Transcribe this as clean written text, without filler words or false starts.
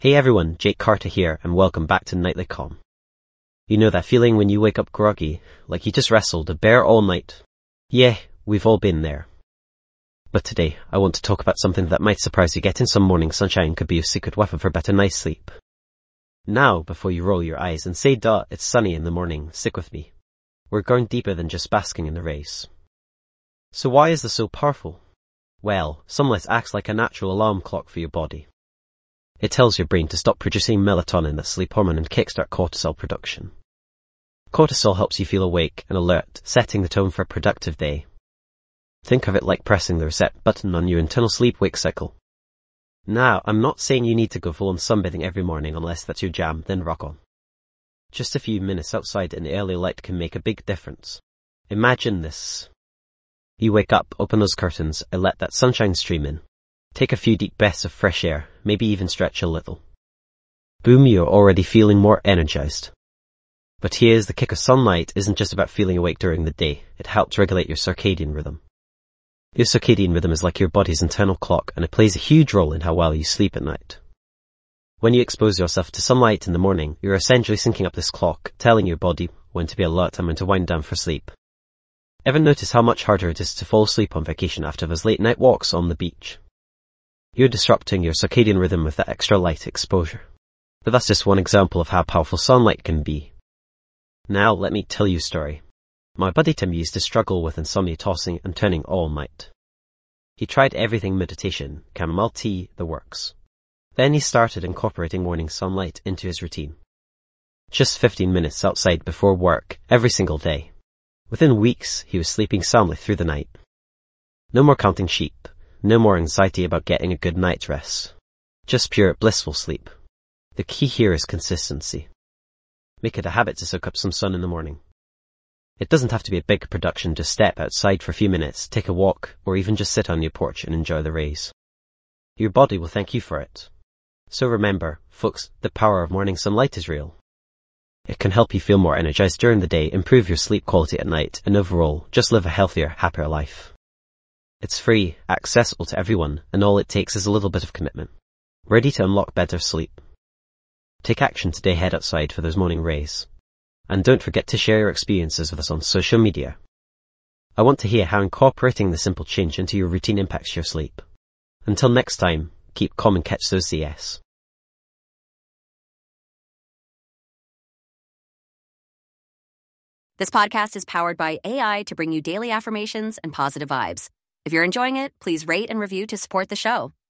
Hey everyone, Jake Carter here, and welcome back to Nightly Calm. You know that feeling when you wake up groggy, like you just wrestled a bear all night? Yeah, we've all been there. But today, I want to talk about something that might surprise you. Getting some morning sunshine could be your secret weapon for a better night's sleep. Now, before you roll your eyes and say, duh, it's sunny in the morning, stick with me. We're going deeper than just basking in the rays. So why is this so powerful? Well, sunlight acts like a natural alarm clock for your body. It tells your brain to stop producing melatonin, the sleep hormone, and kickstart cortisol production. Cortisol helps you feel awake and alert, setting the tone for a productive day. Think of it like pressing the reset button on your internal sleep-wake cycle. Now, I'm not saying you need to go full-on sunbathing every morning unless that's your jam, then rock on. Just a few minutes outside in the early light can make a big difference. Imagine this. You wake up, open those curtains, and let that sunshine stream in. Take a few deep breaths of fresh air, maybe even stretch a little. Boom, you're already feeling more energized. But here's the kicker: sunlight isn't just about feeling awake during the day, it helps regulate your circadian rhythm. Your circadian rhythm is like your body's internal clock, and it plays a huge role in how well you sleep at night. When you expose yourself to sunlight in the morning, you're essentially syncing up this clock, telling your body when to be alert and when to wind down for sleep. Ever notice how much harder it is to fall asleep on vacation after those late night walks on the beach? You're disrupting your circadian rhythm with that extra light exposure. But that's just one example of how powerful sunlight can be. Now let me tell you a story. My buddy Tim used to struggle with insomnia, tossing and turning all night. He tried everything: meditation, chamomile tea, the works. Then he started incorporating morning sunlight into his routine. Just 15 minutes outside before work, every single day. Within weeks, he was sleeping soundly through the night. No more counting sheep. No more anxiety about getting a good night's rest. Just pure, blissful sleep. The key here is consistency. Make it a habit to soak up some sun in the morning. It doesn't have to be a big production. Just step outside for a few minutes, take a walk, or even just sit on your porch and enjoy the rays. Your body will thank you for it. So remember, folks, the power of morning sunlight is real. It can help you feel more energized during the day, improve your sleep quality at night, and overall, just live a healthier, happier life. It's free, accessible to everyone, and all it takes is a little bit of commitment. Ready to unlock better sleep? Take action today, head outside for those morning rays. And don't forget to share your experiences with us on social media. I want to hear how incorporating this simple change into your routine impacts your sleep. Until next time, keep calm and catch those CS. This podcast is powered by AI to bring you daily affirmations and positive vibes. If you're enjoying it, please rate and review to support the show.